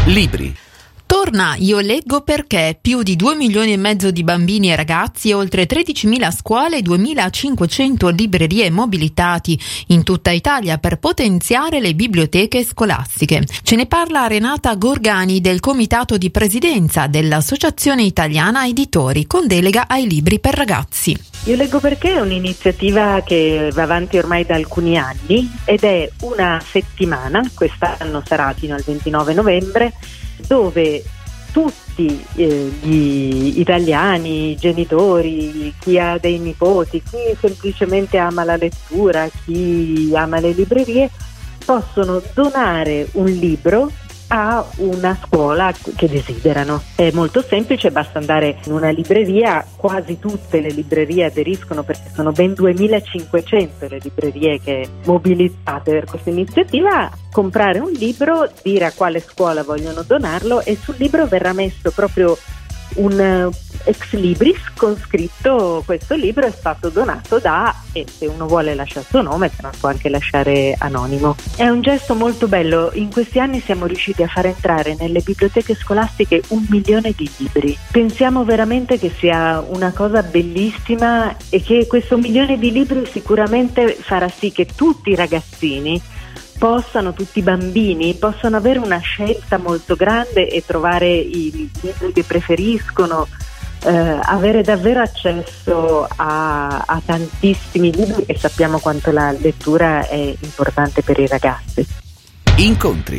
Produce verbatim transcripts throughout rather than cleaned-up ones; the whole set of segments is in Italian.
Libri. Torna Io leggo perché, più di due milioni e mezzo di bambini e ragazzi, oltre tredicimila scuole e duemilacinquecento librerie mobilitati in tutta Italia per potenziare le biblioteche scolastiche. Ce ne parla Renata Gorgani del Comitato di Presidenza dell'Associazione Italiana Editori con delega ai libri per ragazzi. Io leggo perché è un'iniziativa che va avanti ormai da alcuni anni ed è una settimana, quest'anno sarà fino al ventinove novembre, dove tutti eh, gli italiani, i genitori, chi ha dei nipoti, chi semplicemente ama la lettura, chi ama le librerie, possono donare un libro a una scuola che desiderano. È molto semplice, basta andare in una libreria, quasi tutte le librerie aderiscono perché sono ben duemilacinquecento le librerie che mobilitate per questa iniziativa, comprare un libro, dire a quale scuola vogliono donarlo e sul libro verrà messo proprio un ex libris con scritto: questo libro è stato donato da, e se uno vuole lascia il suo nome, se no può anche lasciare anonimo. È un gesto molto bello. In questi anni siamo riusciti a far entrare nelle biblioteche scolastiche un milione di libri. Pensiamo veramente che sia una cosa bellissima e che questo milione di libri sicuramente farà sì che tutti i ragazzini possano, tutti i bambini possano avere una scelta molto grande e trovare i libri che preferiscono, eh, avere davvero accesso a, a tantissimi libri, e sappiamo quanto la lettura è importante per i ragazzi. Incontri.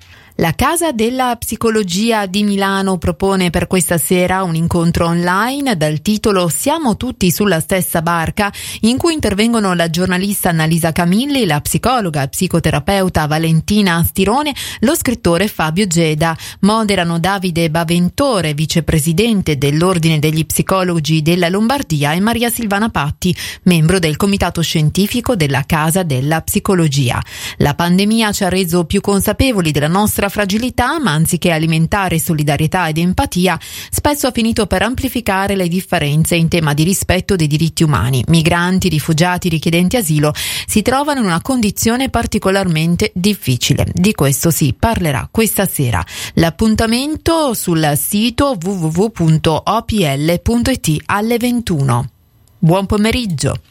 La Casa della Psicologia di Milano propone per questa sera un incontro online dal titolo Siamo tutti sulla stessa barca, in cui intervengono la giornalista Annalisa Camilli, la psicologa e psicoterapeuta Valentina Stirone, lo scrittore Fabio Geda. Moderano Davide Baventore, vicepresidente dell'Ordine degli Psicologi della Lombardia, e Maria Silvana Patti, membro del comitato scientifico della Casa della Psicologia. La pandemia ci ha reso più consapevoli della nostra fragilità, ma anziché alimentare solidarietà ed empatia, spesso ha finito per amplificare le differenze in tema di rispetto dei diritti umani. Migranti, rifugiati, richiedenti asilo si trovano in una condizione particolarmente difficile. Di questo si parlerà questa sera. L'appuntamento sul sito w w w punto o p l punto i t alle ventuno. Buon pomeriggio.